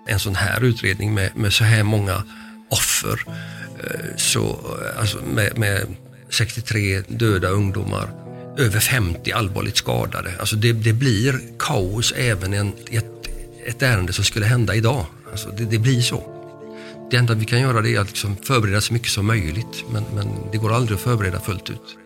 En sån här utredning med så här många offer, alltså med 63 döda ungdomar, över 50 allvarligt skadade. Alltså det blir kaos även ett ärende som skulle hända idag. Alltså det blir så. Det enda vi kan göra det är att liksom förbereda så mycket som möjligt, men det går aldrig att förbereda fullt ut.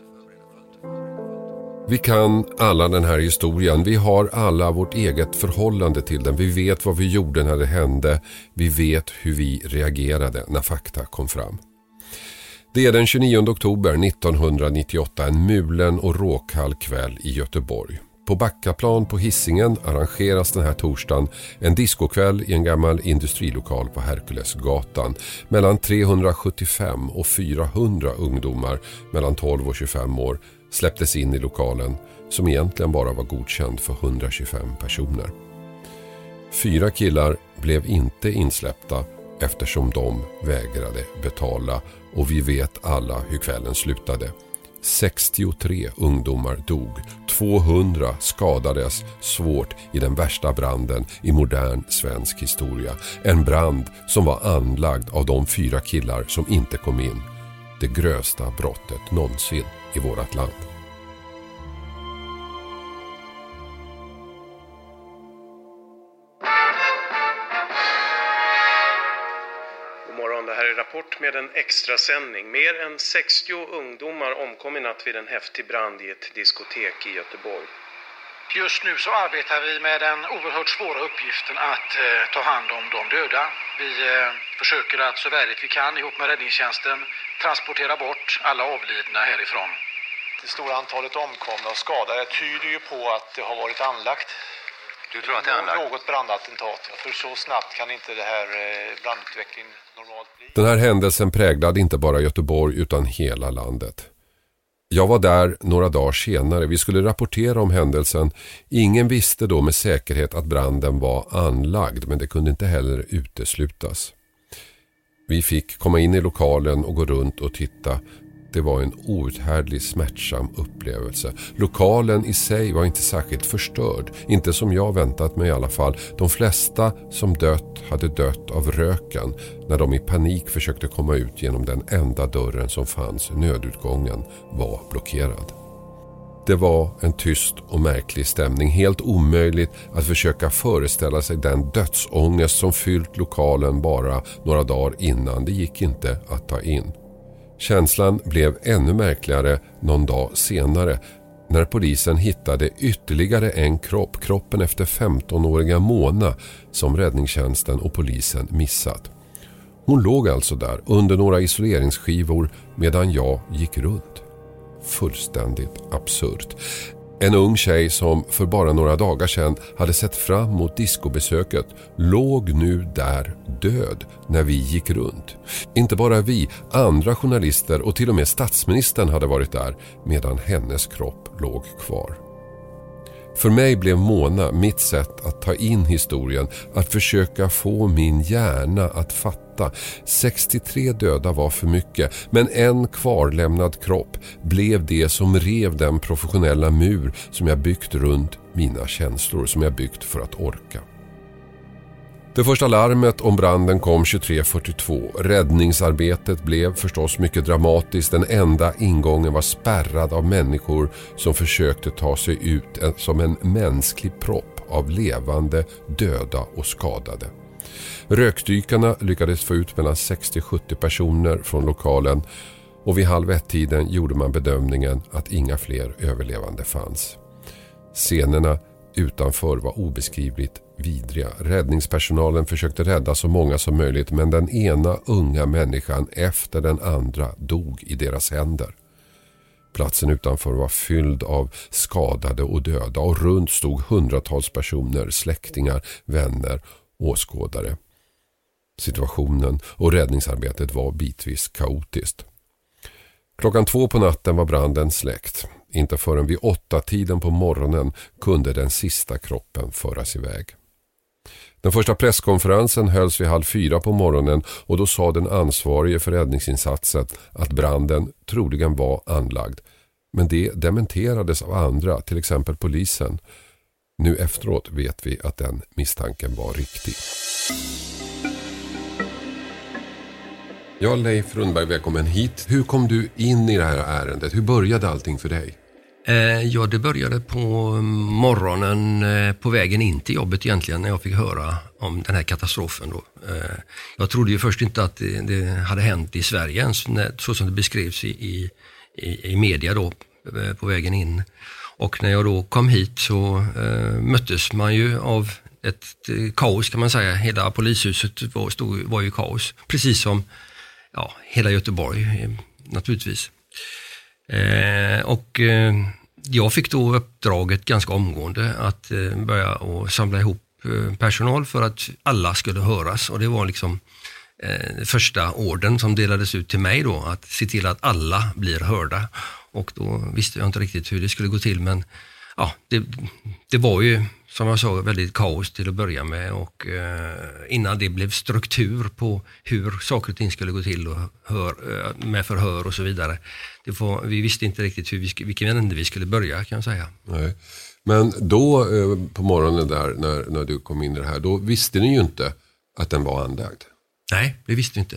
Vi kan alla den här historien. Vi har alla vårt eget förhållande till den. Vi vet vad vi gjorde när det hände. Vi vet hur vi reagerade när fakta kom fram. Det är den 29 oktober 1998, en mulen och råkall kväll i Göteborg. På Backaplan på Hisingen arrangeras den här torsdagen en diskokväll i en gammal industrilokal på Herkulesgatan. Mellan 375 och 400 ungdomar mellan 12 och 25 år släpptes in i lokalen, som egentligen bara var godkänd för 125 personer. 4 killar blev inte insläppta eftersom de vägrade betala, och vi vet alla hur kvällen slutade. 63 ungdomar dog, 200 skadades svårt i den värsta branden i modern svensk historia. En brand som var anlagd av de 4 killar som inte kom in. Det grövsta brottet någonsin i vårt land. Det här är Rapport med en extra sändning. Mer än 60 ungdomar omkom i natt vid en häftig brand i ett diskotek i Göteborg. Just nu så arbetar vi med den oerhört svåra uppgiften att ta hand om de döda. Vi försöker att så värdigt vi kan ihop med räddningstjänsten transportera bort alla avlidna härifrån. Det stora antalet omkomna och skadade tyder ju på att det har varit anlagt. Du tror att det är anlagt? Något brandattentat. För så snabbt kan inte det här brandutvecklingen normalt bli. Den här händelsen präglade inte bara Göteborg utan hela landet. Jag var där några dagar senare. Vi skulle rapportera om händelsen. Ingen visste då med säkerhet att branden var anlagd, men det kunde inte heller uteslutas. Vi fick komma in i lokalen och gå runt och titta. Det var en outhärdlig smärtsam upplevelse. Lokalen i sig var inte särskilt förstörd. Inte som jag väntat mig i alla fall. De flesta som dött hade dött av röken när de i panik försökte komma ut genom den enda dörren som fanns. Nödutgången var blockerad. Det var en tyst och märklig stämning. Helt omöjligt att försöka föreställa sig den dödsångest som fyllt lokalen bara några dagar innan. Det gick inte att ta in. Känslan blev ännu märkligare någon dag senare när polisen hittade ytterligare en kropp, kroppen efter 15-åriga Mona, som räddningstjänsten och polisen missat. Hon låg alltså där under några isoleringsskivor medan jag gick runt. Fullständigt absurt. En ung tjej som för bara några dagar sedan hade sett fram mot diskobesöket låg nu där död när vi gick runt. Inte bara vi, andra journalister och till och med statsministern hade varit där medan hennes kropp låg kvar. För mig blev Mona mitt sätt att ta in historien, att försöka få min hjärna att fatta. 63 döda var för mycket, men en kvarlämnad kropp blev det som rev den professionella mur som jag byggt runt mina känslor, som jag byggt för att orka. Det första larmet om branden kom 23:42. Räddningsarbetet blev förstås mycket dramatiskt. Den enda ingången var spärrad av människor som försökte ta sig ut som en mänsklig propp av levande, döda och skadade. Rökdykarna lyckades få ut mellan 60-70 personer från lokalen, och vid 12:30 gjorde man bedömningen att inga fler överlevande fanns. Scenerna utanför var obeskrivligt vidriga. Räddningspersonalen försökte rädda så många som möjligt, men den ena unga människan efter den andra dog i deras händer. Platsen utanför var fylld av skadade och döda, och runt stod hundratals personer, släktingar, vänner, åskådare. Situationen och räddningsarbetet var bitvis kaotiskt. 2:00 på natten var branden släckt. Inte förrän vid 8-tiden på morgonen kunde den sista kroppen föras iväg. Den första presskonferensen hölls vid 3:30 på morgonen, och då sa den ansvarige för räddningsinsatsen att branden troligen var anlagd. Men det dementerades av andra, till exempel polisen. Nu efteråt vet vi att den misstanken var riktig. Ja, Leif Rundberg, välkommen hit. Hur kom du in i det här ärendet? Hur började allting för dig? Ja, det började på morgonen på vägen in till jobbet egentligen när jag fick höra om den här katastrofen då. Jag trodde ju först inte att det hade hänt i Sverige ens, så som det beskrevs i media då på vägen in. Och när jag då kom hit så möttes man ju av ett kaos kan man säga. Hela polishuset var ju kaos, precis som hela Göteborg naturligtvis. Jag fick då uppdraget ganska omgående att börja och samla ihop personal för att alla skulle höras, och det var liksom första orden som delades ut till mig då, att se till att alla blir hörda. Och då visste jag inte riktigt hur det skulle gå till, men det var ju som jag sa väldigt kaos till att börja med, och innan det blev struktur på hur saker och ting skulle gå till och med förhör och så vidare. Vi visste inte riktigt vilken ände vi skulle börja, kan jag säga. Nej. Men då på morgonen där när du kom in i det här, då visste ni ju inte att den var anlagd. Nej, det visste vi inte.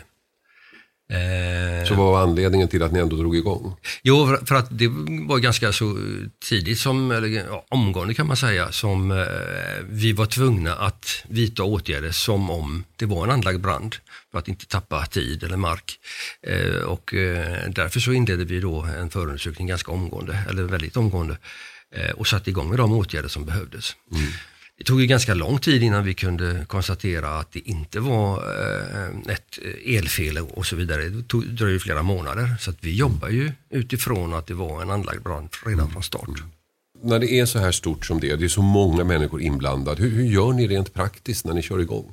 Så vad var anledningen till att ni ändå drog igång? Jo, för att det var ganska så tidigt omgående kan man säga, som vi var tvungna att vidta åtgärder som om det var en anlagd brand, för att inte tappa tid eller mark. Och därför så inledde vi då en förundersökning ganska omgående, eller väldigt omgående, och satte igång med de åtgärder som behövdes. Mm. Det tog ju ganska lång tid innan vi kunde konstatera att det inte var ett elfel och så vidare. Det dröjde ju flera månader, så att vi jobbar ju utifrån att det var en anlagd brand redan från start. När det är så här stort som det är så många människor inblandade, hur gör ni rent praktiskt när ni kör igång?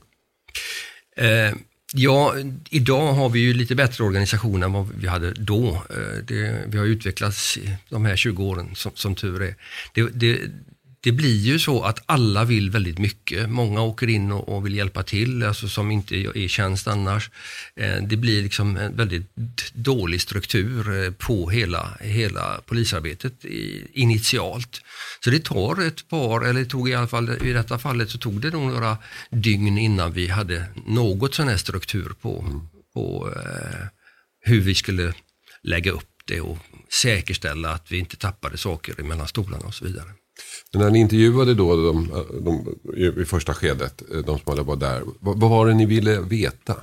Idag har vi ju lite bättre organisation än vad vi hade då. Vi har utvecklats de här 20 åren som tur är. Det blir ju så att alla vill väldigt mycket. Många åker in och vill hjälpa till, alltså som inte är i tjänst annars. Det blir liksom en väldigt dålig struktur på hela polisarbetet initialt. Så det tar det tog i alla fall i detta fallet så tog det nog några dygn innan vi hade något sån här struktur på hur vi skulle lägga upp det och säkerställa att vi inte tappade saker mellan stolarna och så vidare. Men när ni intervjuade då i första skedet, de som hade varit där, vad var det ni ville veta?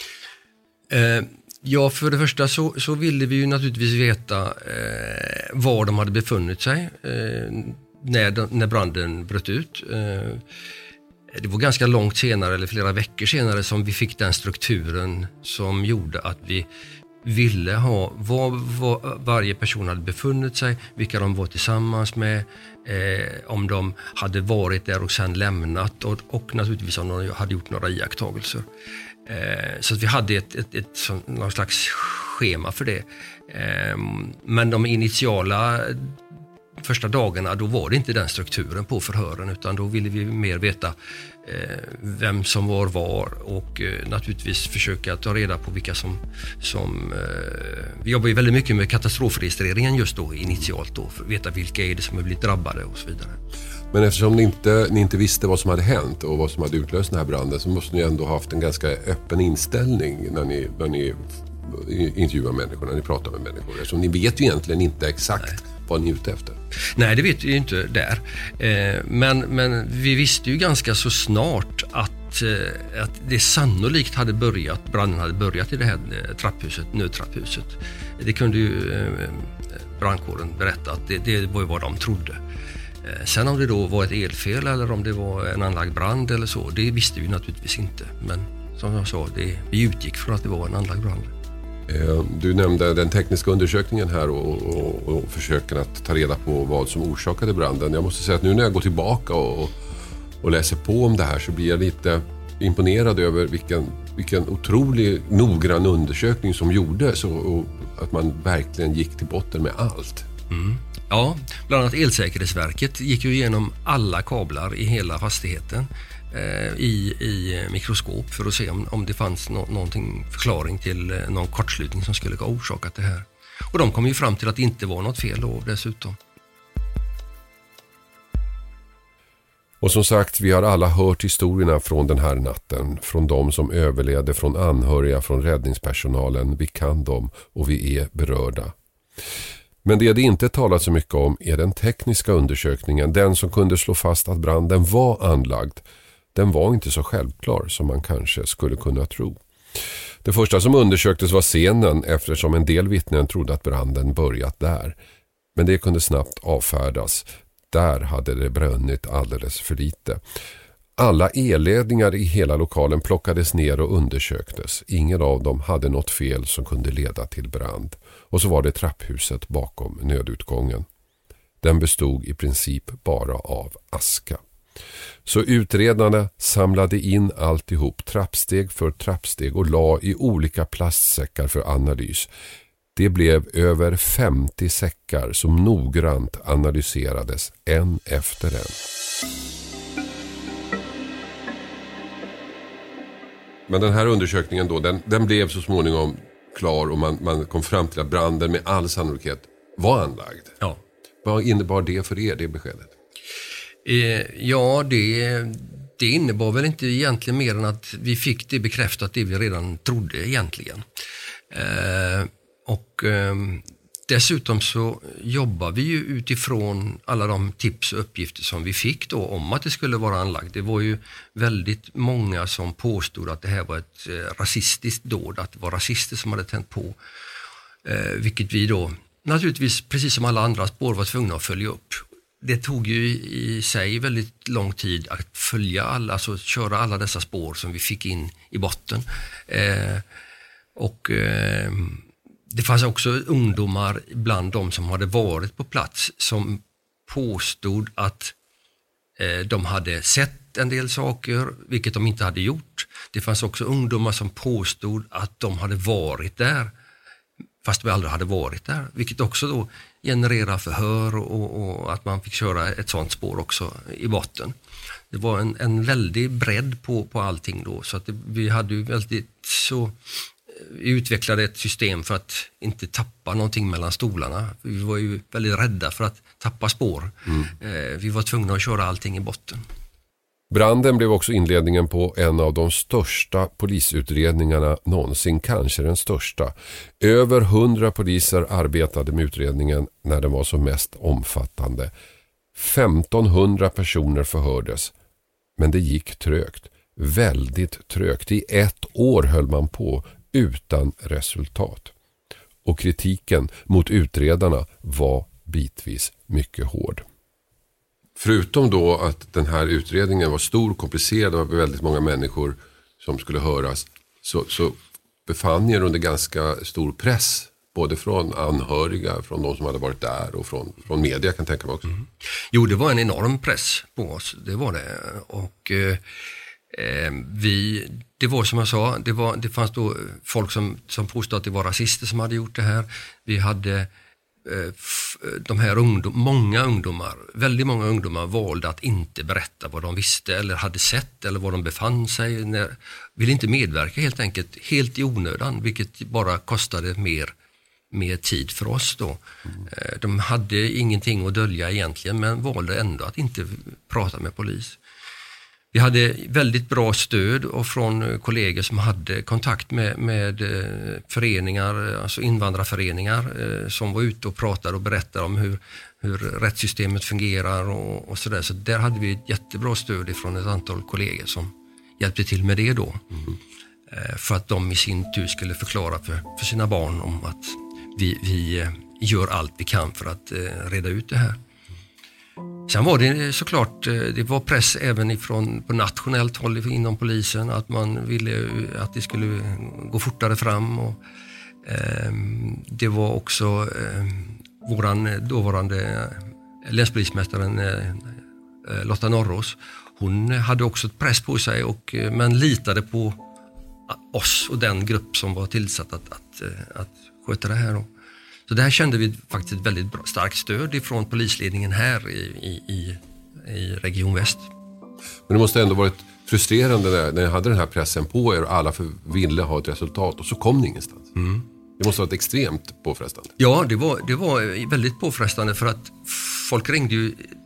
För det första så ville vi ju naturligtvis veta var de hade befunnit sig när branden bröt ut. Det var ganska långt senare, eller flera veckor senare, som vi fick den strukturen som gjorde att vi ville ha var varje person hade befunnit sig, vilka de var tillsammans med, om de hade varit där och sen lämnat, och naturligtvis om de hade gjort några iakttagelser. Så att vi hade någon slags schema för det. Men de initiala första dagarna, då var det inte den strukturen på förhören, utan då ville vi mer veta vem som var och naturligtvis försöka ta reda på vilka som vi jobbar ju väldigt mycket med katastrofregistreringen just då initialt då, för att veta vilka är det som har blivit drabbade och så vidare. Men eftersom ni inte visste vad som hade hänt och vad som hade utlöst den här branden, så måste ni ändå ha haft en ganska öppen inställning när ni intervjuar människor, när ni pratar med människor. Eftersom ni vet ju egentligen inte exakt vad ni är ute efter. Nej, det vet vi ju inte där. Men vi visste ju ganska så snart att det sannolikt branden hade börjat i det här nödtrapphuset. Det kunde ju brandkåren berätta att det var ju vad de trodde. Sen om det då var ett elfel eller om det var en anlagd brand eller så, det visste vi naturligtvis inte. Men som jag sa, vi utgick från att det var en anlagd brand. Du nämnde den tekniska undersökningen här och försöken att ta reda på vad som orsakade branden. Jag måste säga att nu när jag går tillbaka och läser på om det här, så blir jag lite imponerad över vilken otroligt noggrann undersökning som gjordes, och att man verkligen gick till botten med allt. Mm. Ja, bland annat Elsäkerhetsverket gick ju igenom alla kablar i hela fastigheten i mikroskop för att se om det fanns någonting förklaring till någon kortslutning som skulle ha orsakat det här. Och de kom ju fram till att det inte var något fel då dessutom. Och som sagt, vi har alla hört historierna från den här natten. Från de som överlevde, från anhöriga, från räddningspersonalen. Vi kan dem och vi är berörda. Men det inte talat så mycket om är den tekniska undersökningen. Den som kunde slå fast att branden var anlagd. Den var inte så självklar som man kanske skulle kunna tro. Det första som undersöktes var scenen eftersom en del vittnen trodde att branden börjat där. Men det kunde snabbt avfärdas. Där hade det brunnit alldeles för lite. Alla elledningar i hela lokalen plockades ner och undersöktes. Ingen av dem hade något fel som kunde leda till brand. Och så var det trapphuset bakom nödutgången. Den bestod i princip bara av aska. Så utredarna samlade in alltihop trappsteg för trappsteg och la i olika plastsäckar för analys. Det blev över 50 säckar som noggrant analyserades en efter en. Men den här undersökningen då, den blev så småningom klar och man kom fram till att branden med all sannolikhet var anlagd. Ja. Vad innebar det för er, det beskedet? Ja, det innebar väl inte egentligen mer än att vi fick det bekräftat det vi redan trodde egentligen. Dessutom så jobbar vi ju utifrån alla de tips och uppgifter som vi fick då om att det skulle vara anlagt. Det var ju väldigt många som påstod att det här var ett rasistiskt dåd, att det var rasister som hade tänt på. Vilket vi då naturligtvis, precis som alla andra spår, var tvungna att följa upp. Det tog ju i sig väldigt lång tid att följa alla, alltså köra alla dessa spår som vi fick in i botten. Det fanns också ungdomar bland de som hade varit på plats som påstod att de hade sett en del saker, vilket de inte hade gjort. Det fanns också ungdomar som påstod att de hade varit där, fast de aldrig hade varit där. Vilket också då genererar förhör och att man fick köra ett sånt spår också i botten. Det var en väldig bredd på allting då, så att vi hade ju väldigt så... Vi utvecklade ett system för att inte tappa någonting mellan stolarna. Vi var ju väldigt rädda för att tappa spår. Vi var tvungna att köra allting i botten. Branden blev också inledningen på en av de största polisutredningarna någonsin, kanske den största. Över 100 poliser arbetade med utredningen när den var som mest omfattande. 1500 personer förhördes. Men det gick trögt. Väldigt trögt. I 1 år höll man på utan resultat. Och kritiken mot utredarna var bitvis mycket hård. Förutom då att den här utredningen var stor och komplicerad och väldigt många människor som skulle höras, så befann er under ganska stor press. Både från anhöriga, från de som hade varit där och från media, kan tänka mig också. Jo, det var en enorm press på oss. Det var det. Och det var som jag sa, det fanns då folk som påstod att det var rasister som hade gjort det här. Vi hade de här väldigt många ungdomar valde att inte berätta vad de visste eller hade sett eller var de befann sig. Ville inte medverka helt enkelt, helt i onödan, vilket bara kostade mer tid för oss då. De hade ingenting att dölja egentligen, men valde ändå att inte prata med polis. Vi hade väldigt bra stöd och från kollegor som hade kontakt med föreningar, alltså invandrarföreningar som var ute och pratade och berättade om hur rättssystemet fungerar och sådär. Så där hade vi ett jättebra stöd ifrån ett antal kollegor som hjälpte till med det då. För att de i sin tur skulle förklara för sina barn om att vi gör allt vi kan för att reda ut det här. Sen var det såklart, det var press även på nationellt håll inom polisen att man ville att det skulle gå fortare fram och det var också våran dåvarande länspolismästaren Lotta Norros. Hon hade också ett press på sig men litade på oss och den grupp som var tillsatt att sköta det här. Så där kände vi faktiskt ett väldigt starkt stöd ifrån polisledningen här i Region Väst. Men det måste ändå varit frustrerande när ni hade den här pressen på er och alla ville ha ett resultat och så kom det ingenstans. Det måste ha varit extremt påfrestande. Ja, det var väldigt påfrestande för att folk ringde ju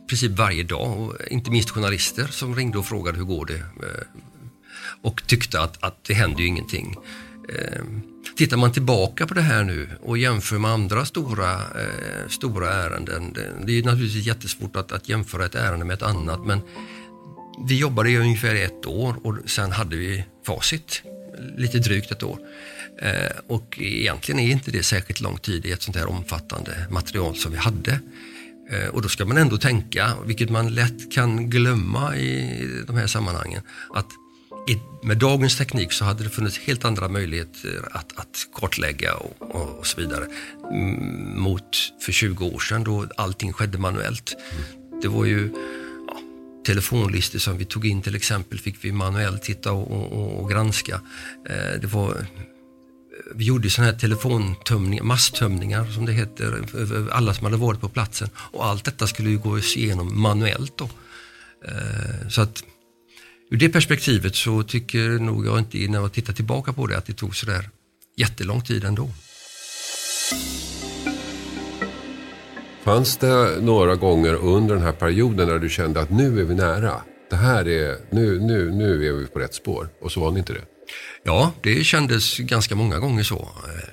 princip varje dag, och inte minst journalister som ringde och frågade hur går det, och tyckte att det händer ju ingenting. Tittar man tillbaka på det här nu och jämför med andra stora ärenden, det är ju naturligtvis jättesvårt att jämföra ett ärende med ett annat, men vi jobbade i ungefär 1 år och sen hade vi facit, lite drygt 1 år. Och egentligen är inte det särskilt lång tid i ett sånt här omfattande material som vi hade. Och då ska man ändå tänka, vilket man lätt kan glömma i de här sammanhangen, att med dagens teknik så hade det funnits helt andra möjligheter att kartlägga och så vidare, mot för 20 år sedan då allting skedde manuellt. Det var ju telefonlistor som vi tog in till exempel, fick vi manuellt titta och granska. Vi gjorde sådana här telefontömningar, masstömningar som det heter, över alla som hade varit på platsen, och allt detta skulle ju gå igenom manuellt då. Så att ur det perspektivet så tycker nog jag inte, när jag tittar tillbaka på det, att det tog så där jättelång tid ändå. Fanns det några gånger under den här perioden när du kände att nu är vi nära? Det här är, nu är vi på rätt spår, och så var det inte det? Ja, det kändes ganska många gånger så.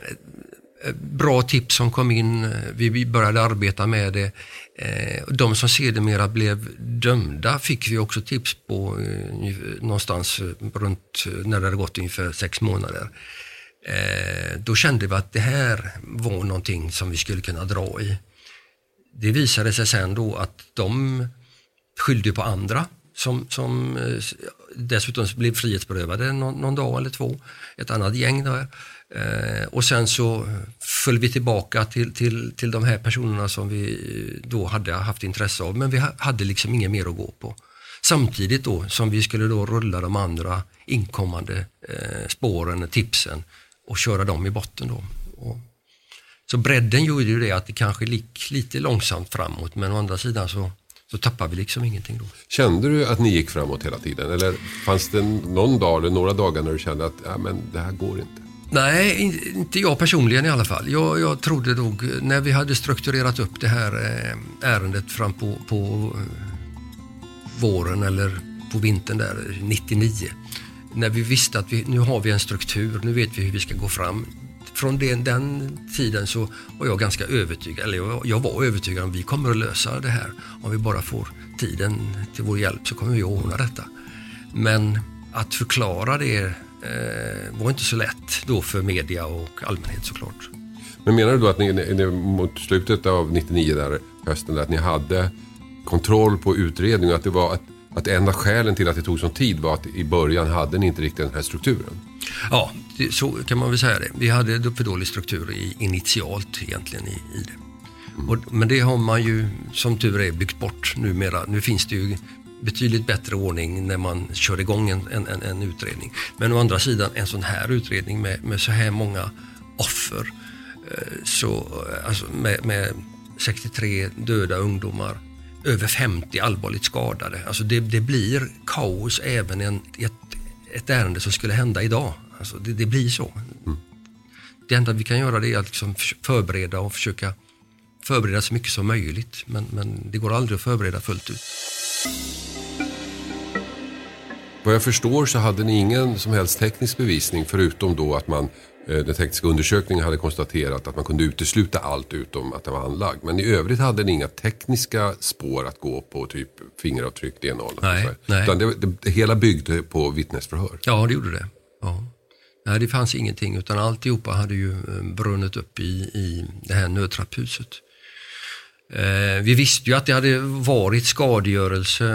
Bra tips som kom in, vi började arbeta med det. De som sedermera blev dömda fick vi också tips på någonstans runt när det hade gått ungefär 6 månader. Då kände vi att det här var någonting som vi skulle kunna dra i. Det visade sig sen då att de skyllde på andra som dessutom blev frihetsberövade någon dag eller 2, ett annat gäng där. Och sen så föll vi tillbaka till de här personerna som vi då hade haft intresse av, men vi hade liksom inget mer att gå på. Samtidigt då som vi skulle då rulla de andra inkommande spåren, tipsen, och köra dem i botten då. Så bredden gjorde ju det att det kanske gick lite långsamt framåt, men å andra sidan så tappade vi liksom ingenting då. Kände du att ni gick framåt hela tiden? Eller fanns det någon dag eller några dagar när du kände att men det här går inte? Nej, inte jag personligen i alla fall. Jag trodde nog, när vi hade strukturerat upp det här ärendet fram på våren eller på vintern där, 99. När vi visste att nu har vi en struktur, nu vet vi hur vi ska gå fram. Från den tiden så var jag ganska övertygad, eller jag var övertygad om att vi kommer att lösa det här. Om vi bara får tiden till vår hjälp så kommer vi att ordna detta. Men att förklara det var inte så lätt då för media och allmänhet såklart. Men menar du då att ni mot slutet av 99 där hösten, att ni hade kontroll på utredningen, att det var att en av skälen till att det tog sån tid var att i början hade ni inte riktigt den här strukturen? Ja, så kan man väl säga det. Vi hade för dålig struktur initialt egentligen i det. Men det har man ju som tur är byggt bort numera. Nu finns det ju betydligt bättre ordning när man kör igång en utredning. Men å andra sidan, en sån här utredning med så här många offer, alltså med 63 döda ungdomar, över 50 allvarligt skadade. Alltså det blir kaos även ett ärende som skulle hända idag. Alltså det blir så. Det enda vi kan göra det är att liksom förbereda och försöka förbereda så mycket som möjligt. Men det går aldrig att förbereda fullt ut. Vad jag förstår så hade ni ingen som helst teknisk bevisning, förutom då att den tekniska undersökningen hade konstaterat att man kunde utesluta allt utom att det var anlagd. Men i övrigt hade ni inga tekniska spår att gå på, typ fingeravtryck, DNA. Nej. Utan det hela byggde på vittnesförhör. Ja, det gjorde det. Ja. Nej, det fanns ingenting, utan alltihopa hade ju brunnit upp i det här nödtrapphuset. Vi visste ju att det hade varit skadegörelse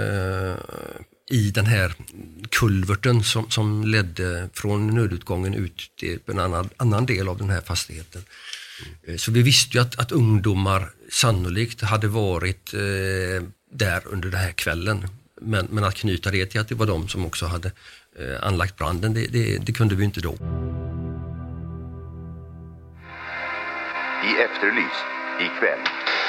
i den här kulverten som ledde från nödutgången ut till en annan del av den här fastigheten. Så vi visste ju att ungdomar sannolikt hade varit där under den här kvällen. Men att knyta det till att det var de som också hade anlagt branden, det kunde vi inte då. I Efterlyst ikväll.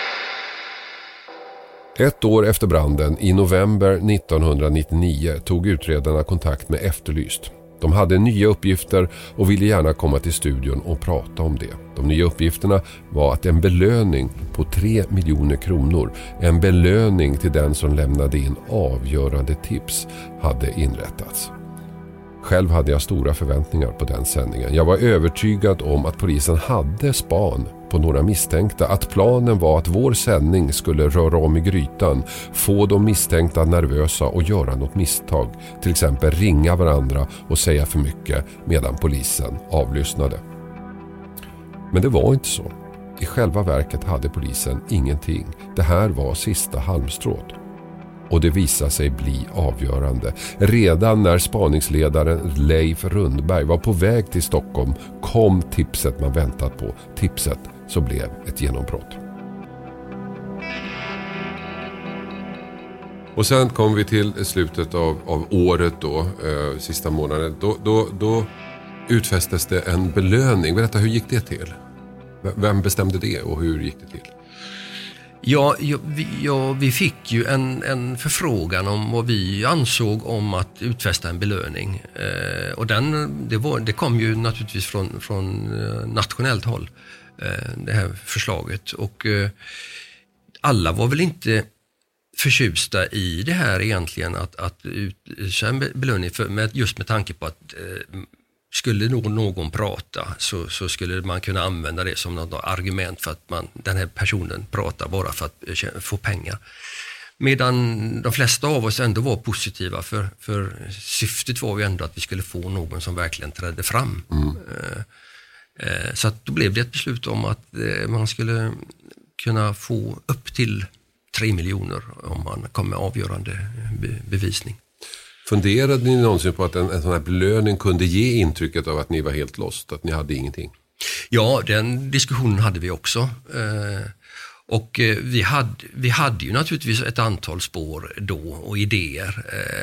1 år efter branden i november 1999 tog utredarna kontakt med Efterlyst. De hade nya uppgifter och ville gärna komma till studion och prata om det. De nya uppgifterna var att en belöning på 3 miljoner kronor, en belöning till den som lämnade in avgörande tips, hade inrättats. Själv hade jag stora förväntningar på den sändningen. Jag var övertygad om att polisen hade span på några misstänkta. Att planen var att vår sändning skulle röra om i grytan, få de misstänkta nervösa och göra något misstag. Till exempel ringa varandra och säga för mycket medan polisen avlyssnade. Men det var inte så. I själva verket hade polisen ingenting. Det här var sista halmstrået. Och det visade sig bli avgörande. Redan när spaningsledaren Leif Rundberg var på väg till Stockholm kom tipset man väntat på. Tipset som blev ett genombrott. Och sen kom vi till slutet av året då, sista månaden. Då utfästes det en belöning. Berätta, hur gick det till? Vem bestämde det och hur gick det till? Ja, vi fick ju en förfrågan om vad vi ansåg om att utfästa en belöning. Och det kom ju naturligtvis från nationellt håll, det här förslaget. Och alla var väl inte förtjusta i det här egentligen, att utfästa en belöning just med tanke på att skulle någon prata så skulle man kunna använda det som något argument för att den här personen pratar bara för att få pengar. Medan de flesta av oss ändå var positiva, för syftet var ju ändå att vi skulle få någon som verkligen trädde fram. Så att då blev det ett beslut om att man skulle kunna få upp till 3 miljoner om man kom med avgörande bevisning. Funderade ni någonsin på att en sån här belöning kunde ge intrycket av att ni var helt lost, att ni hade ingenting? Ja, den diskussionen hade vi också. Och vi hade ju naturligtvis ett antal spår då och idéer.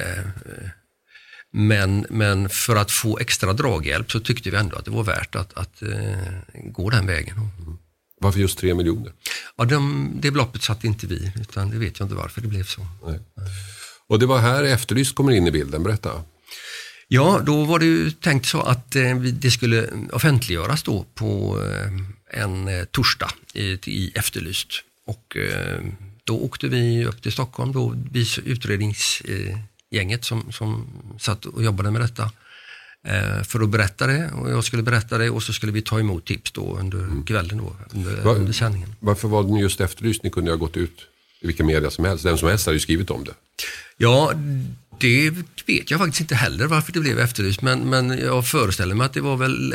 Men för att få extra draghjälp så tyckte vi ändå att det var värt att gå den vägen. Varför just 3 miljoner? Ja, det beloppet satt inte vi, utan det vet jag inte varför det blev så. Nej. Och det var här Efterlyst kommer in i bilden, berätta. Ja, då var det ju tänkt så att det skulle offentliggöras då på en torsdag i Efterlyst. Och då åkte vi upp till Stockholm, då vi utredningsgänget som satt och jobbade med detta. För att berätta det, och jag skulle berätta det, och så skulle vi ta emot tips då under kvällen då, under sändningen. Varför var det just Efterlyst? Ni kunde ha gått ut i vilka media som helst. Den som helst hade ju skrivit om det. Ja, det vet jag faktiskt inte heller varför det blev Efterlyst, men jag föreställer mig att det var väl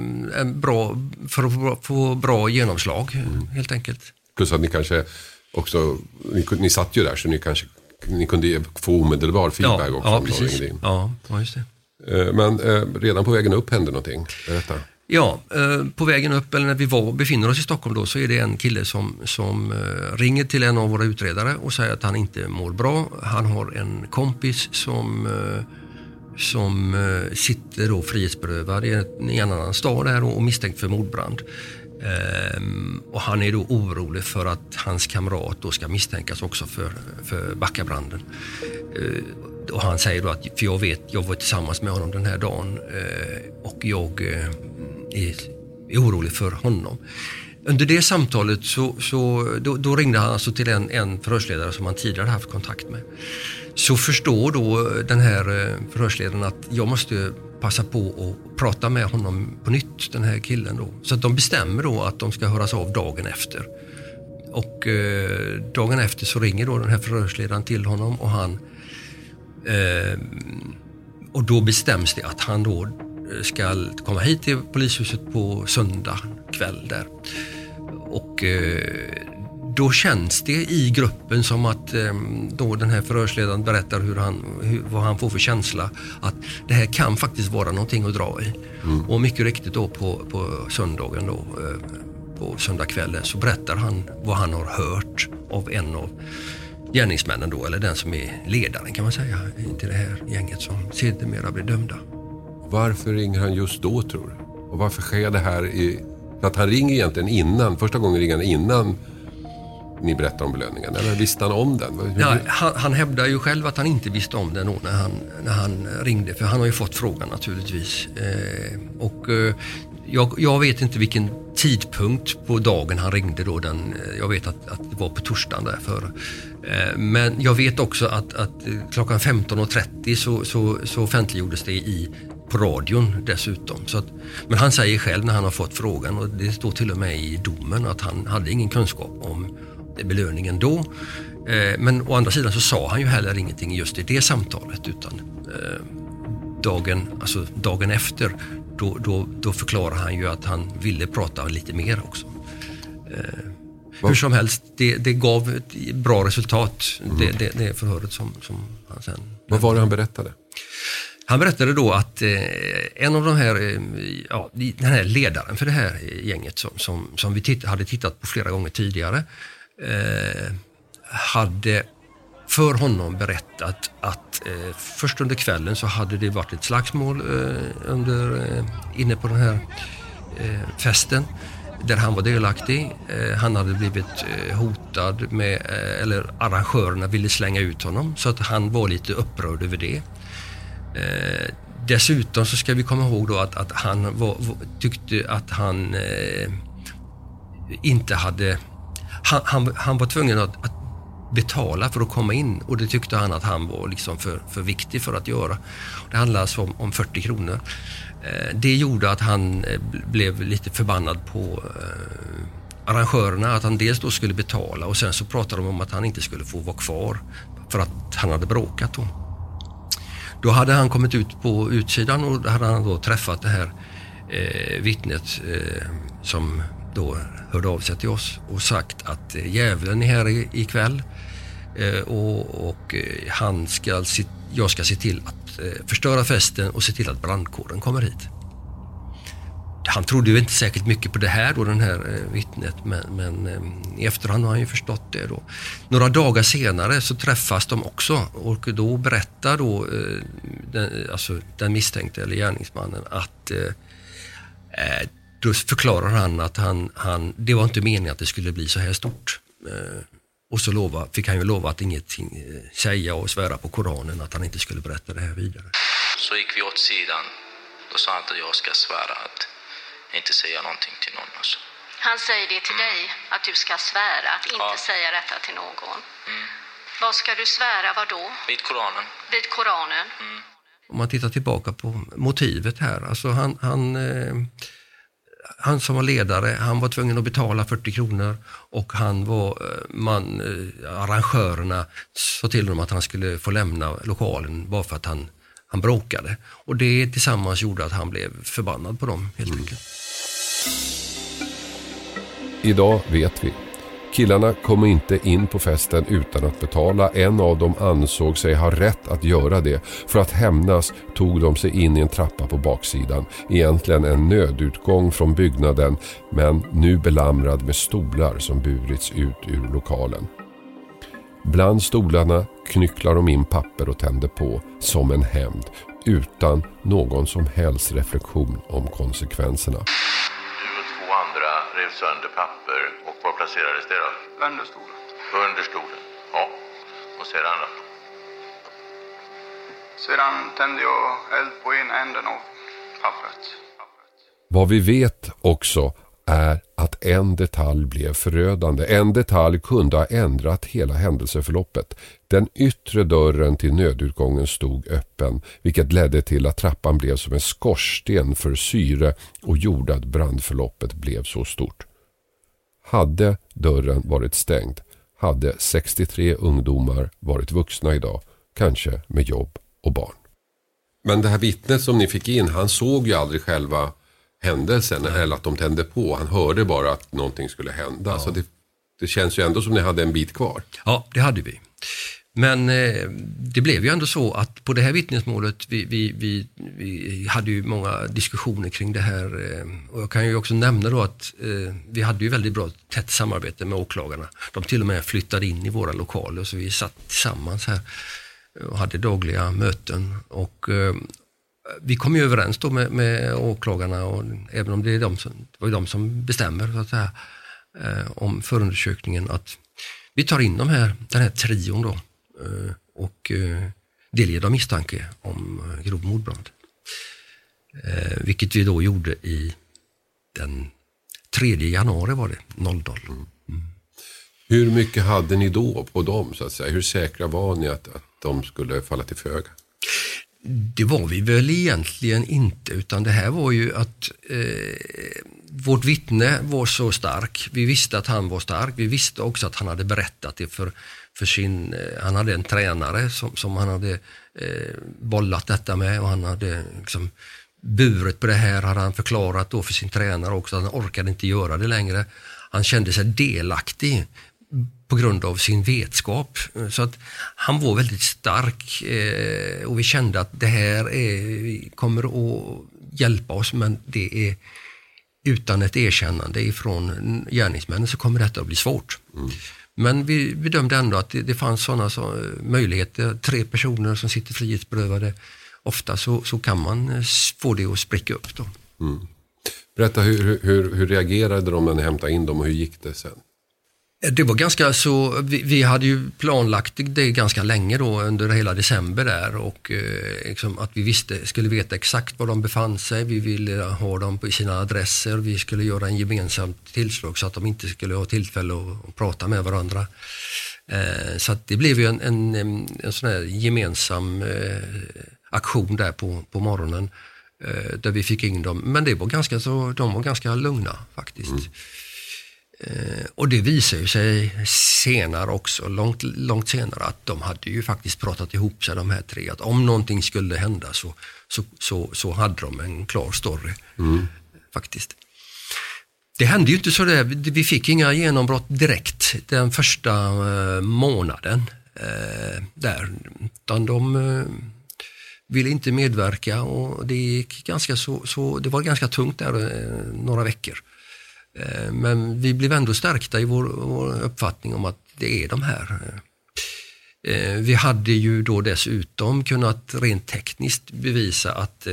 för att få bra genomslag helt enkelt. Plus att ni kanske också, ni satt ju där så ni kunde få omedelbar feedback också. Ja, precis. Ja, just det. Men redan på vägen upp hände någonting, berätta. Ja, på vägen upp, eller när vi befinner oss i Stockholm då, så är det en kille som ringer till en av våra utredare och säger att han inte mår bra. Han har en kompis som sitter då frihetsberövad i en annan stad där och misstänkt för mordbrand. Och han är då orolig för att hans kamrat då ska misstänkas också för Backabranden. Och han säger då att, för jag var tillsammans med honom den här dagen och jag är orolig för honom. Under det samtalet då ringde han alltså till en förhörsledare som han tidigare haft kontakt med. Så förstår då den här förhörsledaren att jag måste passa på att prata med honom på nytt, den här killen då. Så att de bestämmer då att de ska höras av dagen efter. Och dagen efter så ringer då den här förhörsledaren till honom och och då bestäms det att han då ska komma hit till polishuset på söndag kväll där. Och då känns det i gruppen som att då den här förhörsledaren berättar vad han får för känsla, att det här kan faktiskt vara någonting att dra i. Och mycket riktigt då på söndagen då, på söndag kväll så berättar han vad han har hört av en av gärningsmännen då, eller den som är ledaren kan man säga till det här gänget som sedermera blir dömda. Varför ringer han just då, tror du? Och varför sker det här att han ringer egentligen innan, första gången ringer han innan ni berättar om belöningen? Eller visste han om den? Ja, han hävdar ju själv att han inte visste om den när han ringde. För han har ju fått frågan naturligtvis. Jag vet inte vilken tidpunkt på dagen han ringde då. Jag vet att det var på torsdagen därför. Men jag vet också att klockan 15.30 så offentliggjordes det på radion dessutom. Men han säger själv när han har fått frågan, och det står till och med i domen, att han hade ingen kunskap om belöningen då. Men å andra sidan så sa han ju heller ingenting just i det samtalet, utan dagen efter då förklarar han ju att han ville prata lite mer också. Hur som helst, det gav ett bra resultat, det förhöret som han sen... Vad var det han berättade? Han berättade då att en av de här, den här ledaren för det här gänget som vi hade tittat på flera gånger tidigare, hade för honom berättat att först under kvällen så hade det varit ett slagsmål inne på den här festen där han var delaktig. Han hade blivit hotad med, eller arrangörerna ville slänga ut honom, så att han var lite upprörd över det. Dessutom så ska vi komma ihåg då att han tyckte att han inte hade... Han var tvungen att betala för att komma in, och det tyckte han att han var liksom för viktig för att göra. Det handlade alltså om 40 kronor. Det gjorde att han blev lite förbannad på arrangörerna, att han dels då skulle betala, och sen så pratade de om att han inte skulle få vara kvar för att han hade bråkat då. Då hade han kommit ut på utsidan, och hade han då träffat det här vittnet som då hörde av sig till oss och sagt att djävulen är här ikväll, och jag ska se till att förstöra festen och se till att brandkåren kommer hit. Han trodde ju inte säkert mycket på det här då, den här vittnet, men i efterhand har han ju förstått det då. Några dagar senare så träffas de också, och då berättar då den misstänkte eller gärningsmannen att då förklarar han att det var inte meningen att det skulle bli så här stort. Och så fick han ju lova att ingenting säga och svära på Koranen att han inte skulle berätta det här vidare. Så gick vi åt sidan. Då sa han att jag ska svära att inte säga någonting till någon. Alltså. Han säger det till dig, att du ska svära att inte säga detta till någon. Vad ska du svära, vad då? Vid Koranen. Vid Koranen. Om man tittar tillbaka på motivet här, alltså han som var ledare, han var tvungen att betala 40 kronor, och arrangörerna sa till honom att han skulle få lämna lokalen bara för att han bråkade. Och det tillsammans gjorde att han blev förbannad på dem helt enkelt. Idag vet vi. Killarna kom inte in på festen utan att betala. En av dem ansåg sig ha rätt att göra det. För att hämnas tog de sig in i en trappa på baksidan. Egentligen en nödutgång från byggnaden, men nu belamrad med stolar som burits ut ur lokalen. Bland stolarna knycklar de in papper och tänder på som en hämnd, utan någon som helst reflektion om konsekvenserna. Du och två andra rev sönder papper, och var placerades det då? Under stolen. Under stolen, ja. Och sedan då? Sedan tände jag eld på ena änden av pappret. Vad vi vet också är att en detalj blev förödande. En detalj kunde ha ändrat hela händelseförloppet. Den yttre dörren till nödutgången stod öppen, vilket ledde till att trappan blev som en skorsten för syre och gjorde att brandförloppet blev så stort. Hade dörren varit stängd hade 63 ungdomar varit vuxna idag, kanske med jobb och barn. Men det här vittnet som ni fick in, han såg ju aldrig själva händelsen eller att de tände på. Han hörde bara att någonting skulle hända. Ja. Så det känns ju ändå som ni hade en bit kvar. Ja, det hade vi. Men det blev ju ändå så att på det här vittnesmålet vi hade ju många diskussioner kring det här, och jag kan ju också nämna då att vi hade ju väldigt bra tätt samarbete med åklagarna. De till och med flyttade in i våra lokaler, så vi satt tillsammans här och hade dagliga möten, och vi kom ju överens då med åklagarna, och även om det var de som bestämmer så att säga, om förundersökningen, att Vi tar in den här trion då och delger dem misstanke om grov mordbrand. Vilket vi då gjorde i den 3 januari var det, 00. Hur mycket hade ni då på dem så att säga? Hur säkra var ni att de skulle falla till föga? Det var vi väl egentligen inte, utan det här var ju att vårt vittne var så stark. Vi visste att han var stark. Vi visste också att han hade berättat det för sin... Han hade en tränare som han hade bollat detta med, och han hade liksom buret på det här, hade han förklarat då för sin tränare också. Han orkade inte göra det längre. Han kände sig delaktig på grund av sin vetskap. Så att han var väldigt stark och vi kände att det här kommer att hjälpa oss, men det är utan ett erkännande ifrån gärningsmännen så kommer detta att bli svårt. Men vi bedömde ändå att det fanns sådana möjligheter. 3 personer som sitter frihetsberövade, ofta så kan man få det att spricka upp då. Berätta, hur reagerade de när ni hämtade in dem och hur gick det sen? Det var ganska så, vi hade ju planlagt det ganska länge då under hela december där, och liksom att vi skulle veta exakt var de befann sig. Vi ville ha dem på sina adresser, vi skulle göra en gemensam tillslag så att de inte skulle ha tillfälle att prata med varandra. Så att det blev ju en sån här gemensam aktion där på morgonen där vi fick in dem. Men det var de var ganska lugna faktiskt. Och det visar ju sig senare också, långt senare, att de hade ju faktiskt pratat ihop sig, de här 3, att om någonting skulle hända så hade de en klar story faktiskt. Det hände ju inte så där, vi fick inga genombrott direkt den första månaden där, utan de ville inte medverka, och det gick ganska så det var ganska tungt där några veckor. Men vi blev ändå stärkta i vår uppfattning om att det är de här. Vi hade ju då dessutom kunnat rent tekniskt bevisa att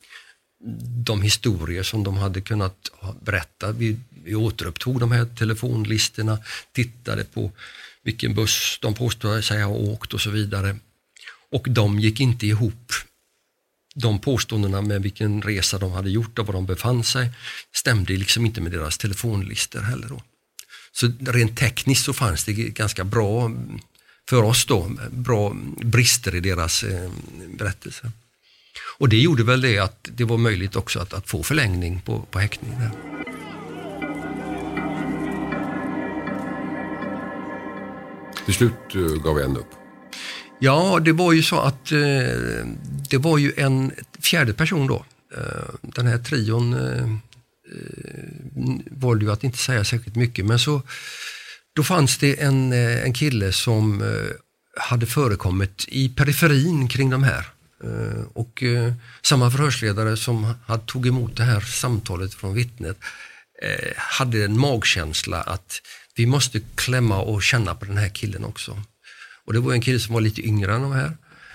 de historier som de hade kunnat berätta, vi återupptog de här telefonlistorna, tittade på vilken buss de påstod sig ha åkt och så vidare. Och de gick inte ihop. De påståendena med vilken resa de hade gjort och var de befann sig stämde liksom inte med deras telefonlistor heller då. Så rent tekniskt så fanns det ganska bra för oss då, bra brister i deras berättelse. Och det gjorde väl det att det var möjligt också att få förlängning på häktningen. Till slut gav en upp. Ja, det var ju så att det var ju en 4:e person då. Den här trion valde ju att inte säga särskilt mycket, men så då fanns det en kille som hade förekommit i periferin kring de här. Och samma förhörsledare som hade tog emot det här samtalet från vittnet hade en magkänsla att vi måste klämma och känna på den här killen också. Och det var en kille som var lite yngre än de här.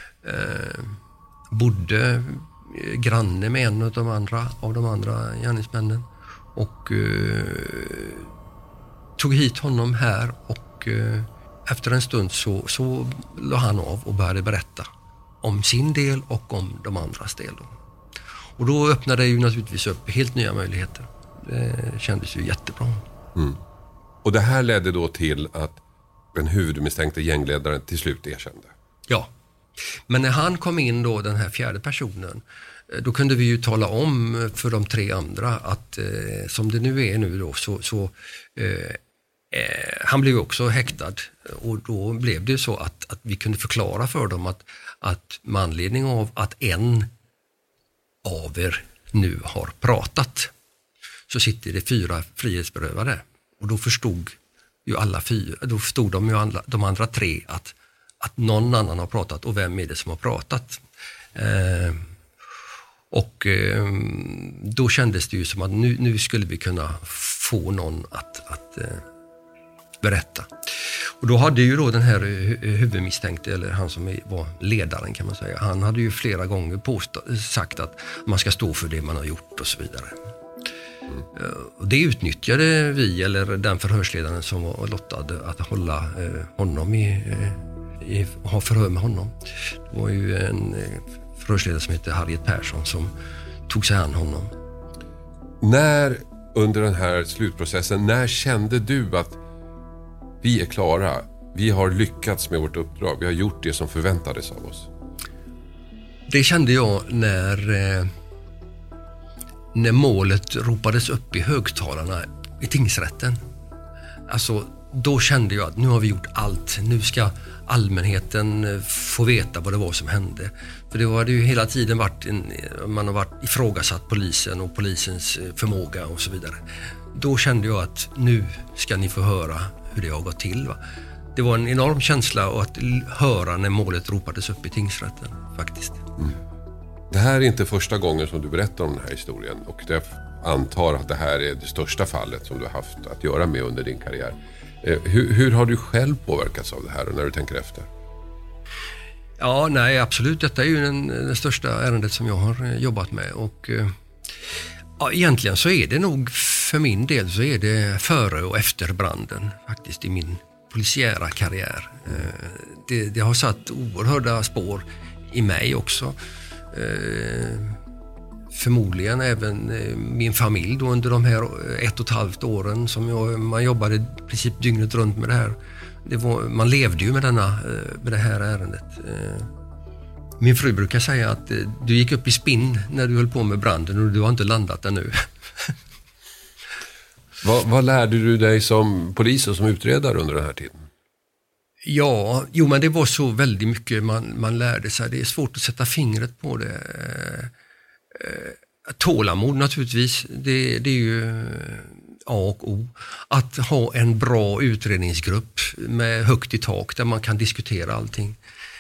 Bodde granne med en av de andra gärningsmännen. Och tog hit honom här, och efter en stund så la han av och började berätta om sin del och om de andras del. Och då öppnade det ju naturligtvis upp helt nya möjligheter. Det kändes ju jättebra. Och det här ledde då till att den huvudmisstänkte gängledaren till slut erkände. Ja, men när han kom in då, den här 4:e personen, då kunde vi ju tala om för de 3 andra att som det nu är nu då så han blev också häktad, och då blev det så att vi kunde förklara för dem att med anledning av att en av er nu har pratat så sitter det 4 frihetsberövade, och då förstod ju alla 4, då förstod de andra 3 att någon annan har pratat, och vem är det som har pratat? Och då kändes det ju som att nu skulle vi kunna få någon att berätta. Och då hade ju då den här huvudmisstänkte, eller han som var ledaren kan man säga, han hade ju flera gånger sagt att man ska stå för det man har gjort och så vidare. Och det utnyttjade vi, eller den förhörsledaren som var lottad att hålla honom ha förhör med honom. Det var ju en förhörsledare som heter Harriet Persson som tog sig an honom. När under den här slutprocessen, när kände du att vi är klara, vi har lyckats med vårt uppdrag, vi har gjort det som förväntades av oss? Det kände jag när målet ropades upp i högtalarna i tingsrätten. Alltså, då kände jag att nu har vi gjort allt. Nu ska allmänheten få veta vad det var som hände. För det har ju hela tiden varit man har varit ifrågasatt polisen och polisens förmåga och så vidare. Då kände jag att nu ska ni få höra hur det har gått till. Va? Det var en enorm känsla att höra när målet ropades upp i tingsrätten faktiskt. Det här är inte första gången som du berättar om den här historien, och jag antar att det här är det största fallet som du har haft att göra med under din karriär. Hur har du själv påverkats av det här när du tänker efter? Ja, nej, absolut. Detta är ju det största ärendet som jag har jobbat med, och ja, egentligen så är det nog för min del så är det före och efter branden faktiskt i min polisiära karriär. Det har satt oerhörda spår i mig också. Förmodligen även min familj då under de här 1,5 åren som man jobbade i princip dygnet runt med det här. Man levde ju med det här ärendet. Min fru brukar säga att du gick upp i spinn när du höll på med branden och du har inte landat ännu. Vad lärde du dig som polis och som utredare under den här tiden? Ja, men det var så väldigt mycket man lärde sig. Det är svårt att sätta fingret på det. Tålamod naturligtvis, det är ju A och O. Att ha en bra utredningsgrupp med högt i tak där man kan diskutera allting.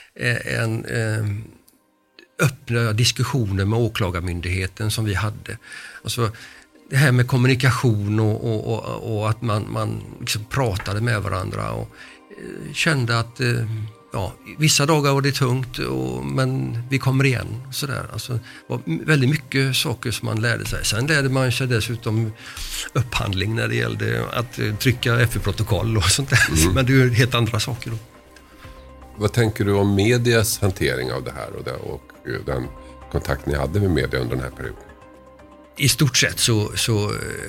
Öppna diskussioner med åklagarmyndigheten som vi hade. Alltså, det här med kommunikation och att man liksom pratade med varandra och kände att vissa dagar var det tungt men vi kommer igen. Sådär. Alltså, det var väldigt mycket saker som man lärde sig. Sen lärde man sig dessutom upphandling när det gällde att trycka FU-protokoll och sånt där. Men det är ju helt andra saker då. Vad tänker du om medias hantering av det här och den kontakt ni hade med media under den här perioden? I stort sett så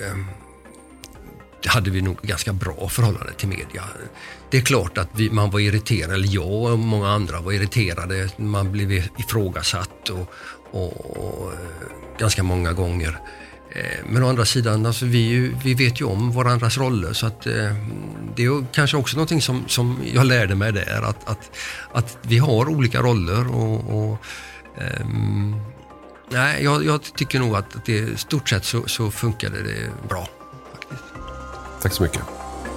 hade vi nog ganska bra förhållande till media. Det är klart att man var irriterad, eller jag och många andra var irriterade. Man blev ifrågasatt och ganska många gånger. Men å andra sidan, alltså vi vet ju om varandras roller, så att det är kanske också någonting som jag lärde mig där, att vi har olika roller nej, jag tycker nog att det i stort sett så funkade det bra faktiskt. Tack så mycket.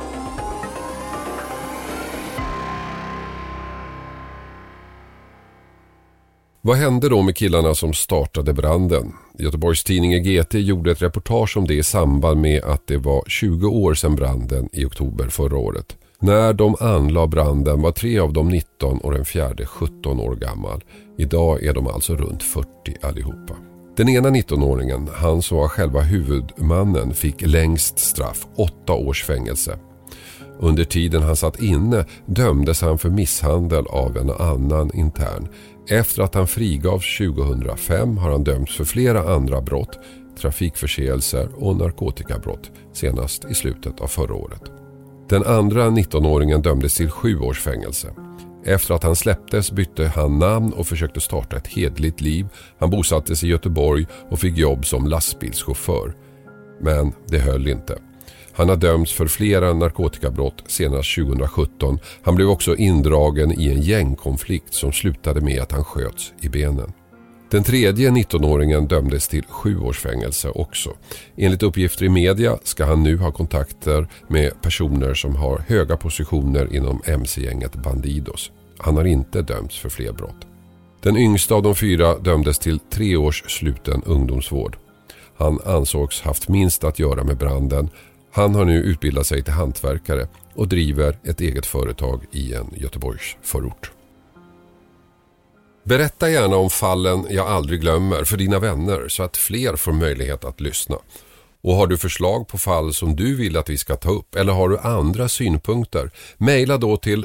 Vad hände då med killarna som startade branden? Göteborgs tidning GT gjorde ett reportage om det i samband med att det var 20 år sedan branden i oktober förra året. När de anlade branden var 3 av dem 19 och den fjärde 17 år gammal. Idag är de alltså runt 40 allihopa. Den ena 19-åringen, han som var själva huvudmannen, fick längst straff, 8 års fängelse. Under tiden han satt inne dömdes han för misshandel av en annan intern. Efter att han frigavs 2005 har han dömts för flera andra brott, trafikförseelser och narkotikabrott, senast i slutet av förra året. Den andra 19-åringen dömdes till 7 års fängelse. Efter att han släpptes bytte han namn och försökte starta ett hederligt liv. Han bosattes i Göteborg och fick jobb som lastbilschaufför. Men det höll inte. Han har dömts för flera narkotikabrott senast 2017. Han blev också indragen i en gängkonflikt som slutade med att han sköts i benen. Den tredje 19-åringen dömdes till 7 års fängelse också. Enligt uppgifter i media ska han nu ha kontakter med personer som har höga positioner inom MC-gänget Bandidos. Han har inte dömts för fler brott. Den yngsta av de 4 dömdes till 3 års sluten ungdomsvård. Han ansågs haft minst att göra med branden. Han har nu utbildat sig till hantverkare och driver ett eget företag i en Göteborgs förort. Berätta gärna om fallen jag aldrig glömmer för dina vänner så att fler får möjlighet att lyssna. Och har du förslag på fall som du vill att vi ska ta upp eller har du andra synpunkter, mejla då till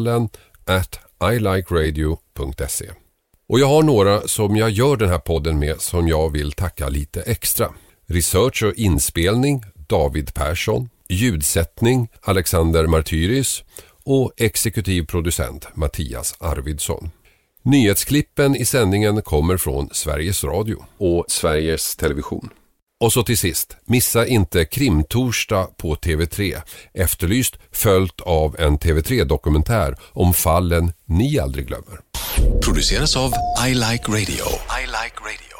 fallen@ilikeradio.se. Och jag har några som jag gör den här podden med som jag vill tacka lite extra. Research och inspelning David Persson, ljudsättning Alexander Martyris och exekutiv producent Mattias Arvidsson. Nyhetsklippen i sändningen kommer från Sveriges Radio och Sveriges Television. Och så till sist, missa inte Krimtorsdag på TV3, efterlyst följt av en TV3-dokumentär om fallen ni aldrig glömmer. Produceras av I Like Radio. I Like Radio.